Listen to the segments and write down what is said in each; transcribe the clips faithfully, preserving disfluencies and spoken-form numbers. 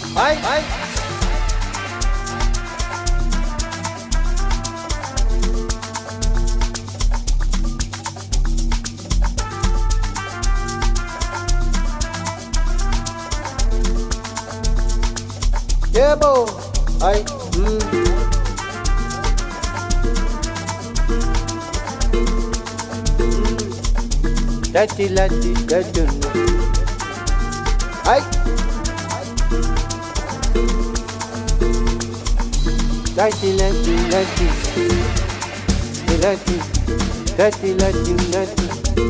Ay, ay. Yeah, bo. Ay, mm. Daddy, daddy, daddy, ay. Daddy, daddy, daddy, daddy, daddy, daddy, daddy,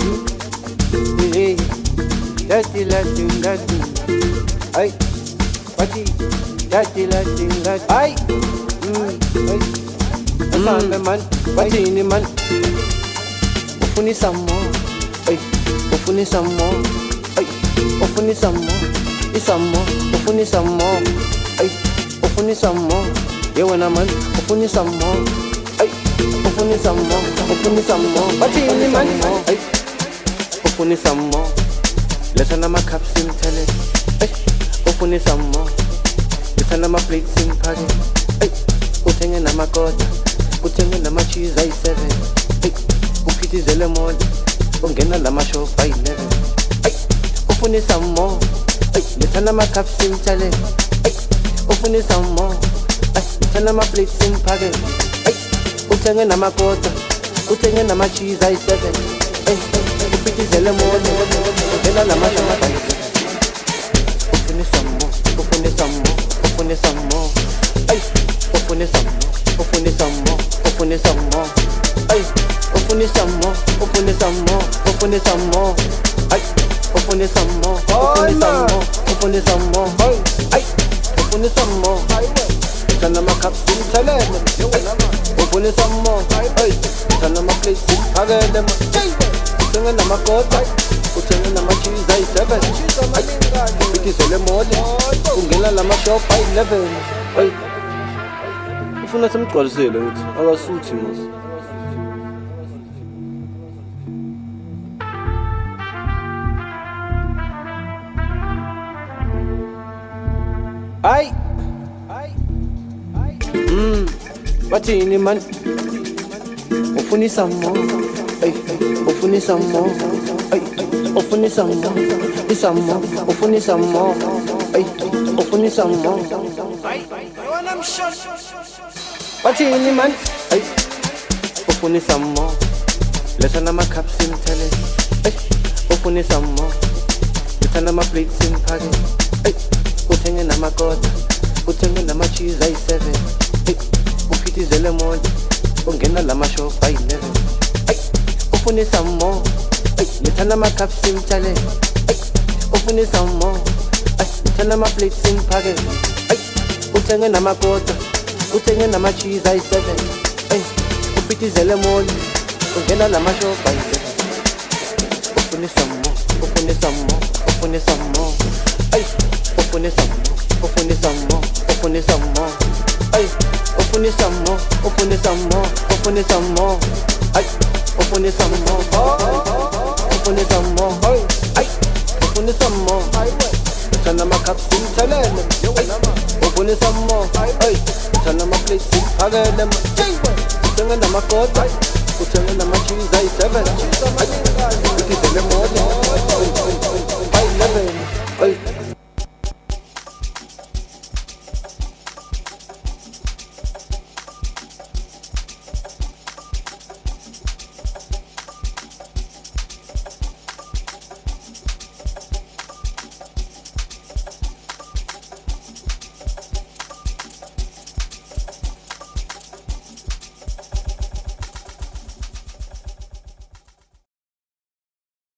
daddy, daddy, daddy, ay, daddy, daddy, daddy, daddy, ay, mm, ay, asame man, batini man, ufuni some more, ay, ufuni some more, ay, ufuni some more, isamo, ufuni some more, ay, ufuni some more. Yeah, when I'm on, open some more. Ay, open some more, open some more. But in the man, ay, open some more. Listen to my cups in tele. Ay, open some more. Listen to my plates in party. Ay, putting in my quarter, putting in my cheese I seven. Ay, put it in the morning. Ungena la ma show by eleven. Ay, open some more. Ay, listen to my cups in tele. Ay, open some more. Tana ma plates in packet. Ay, utenge na makota, utenge na cheese I seven. Ay, upiti zele moto, utena la masha matani. Open some more, open some more, open some more. Ay, open some more, open some more, open some more. Ay, open some more, open some more, open some more. Ay, open some more, open some more, open some more. Ay, open some more. Tana ma cups in telele, open some more. Hey, tana ma plates in pagele ma. Utenge na makota, utenge na cheese I seven. Biti zele mole, ungena la ma shop I eleven. Hey, ufuna simgqalisele ngithi akasuthi mos. Ay. Mm, batini man, ofuni some more, ay, ofuni some more, ay, ofuni some more, some more, ofuni some more, ay, ofuni some more. Batini man, ay, ofuni some more. Listen to my cups in tele, ay, ofuni some more. Listen to my plates in party, ay, utenge na makota, utenge na cheese I seven. Upiti zele moja, ungena la masho by eleven. Ay, ufuni some more. Ay, litana ma cups in chale. Ay, ufuni some more. Ay, litana ma plates in packet. Ay, utenge na makota, utenge na cheese I seven. Ay, upiti zele moja, ungena la masho by eleven. Ufuni some more, ufuni some more, ufuni some more. Ay, ufuni some more, ufuni some more, ufuni some more. Ay, open it some more, open it some more, open it some more. Ay, open it some more, open it some more. Ay, open it some more. Tana ma cups in telele, open it some more. Ay, tana ma plates in pagele ma. Utenge na makota, utenge na cheese I seven. Ay, utenge na makota.